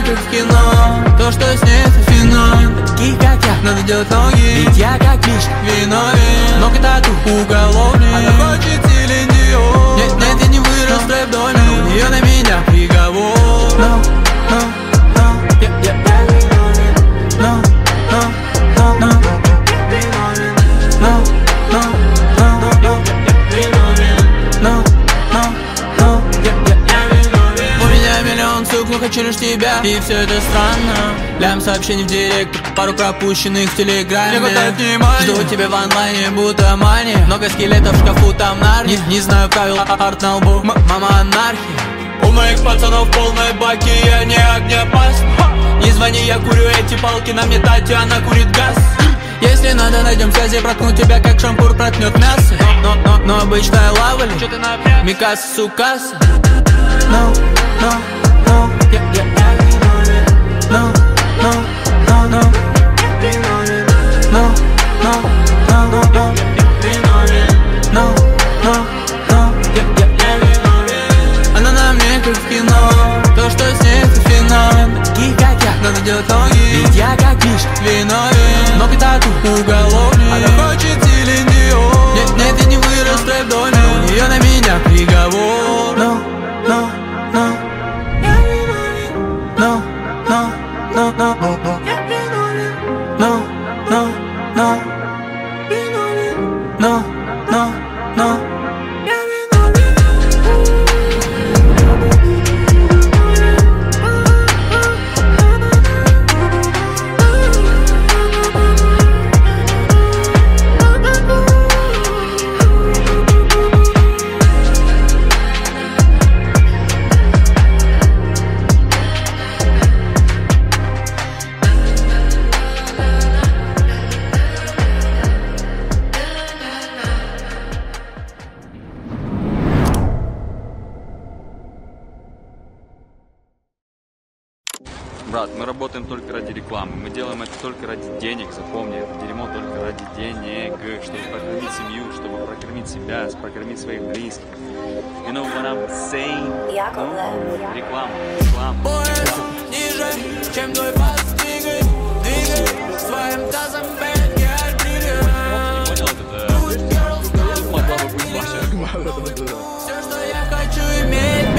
как в кино. То, что снится феномен. Такие, как я, надо делать ноги. Ведь я как лишь виновен. Ног и тату уголовник. Она хочет Селин Дион. Нет, нет, я не вырос в рэп-доме. У нее на меня приговор. No, no, no, yeah, yeah, yeah. No, no, no, no. No, no, no, no, no. No, no, no, yeah, yeah. У меня миллион ссылок, но хочу лишь тебя. И все это странно. Лям сообщений в директ, пару пропущенных в телеграме. Жду тебя в онлайне, будто мания. Много скелетов в шкафу, там нарни. Не знаю правил, арт на лбу, мама анархия. У моих пацанов полной баки, я не огнеопасен. Не звони, я курю эти палки, на мне Татьяна, она курит газ. Если надо, найдем связи, проткну тебя, как шампур проткнет мясо. Но обычная лавали, Микаса, Сукаса. No, no, no, yeah, yeah, yeah. No, no, no, no. No, no, no, no, no. No, no, no, yeah, yeah. Она на мне, как в кино. То, что снится феномен. Такие, как я, надо делать ноги. Ведь я как лишь виновен. Ног и тату уголовник. Она хочет Селин Дион. Нет, нет, я не вырос в рэп-доме. У нее на меня приговор. No, no, no. No, no, no, no, no, no. No, no, no. No, no, no. Брат, мы работаем только ради рекламы, мы делаем это только ради денег, запомни, это дерьмо только ради денег, чтобы прокормить семью, чтобы прокормить себя, прокормить своих близких. You know what I'm saying? Реклама, реклама. Поезд ниже, чем твой пас, двигай, двигай своим тазом, бэк, я двигай. Понял, это могла бы быть ваша. Все, что я хочу иметь.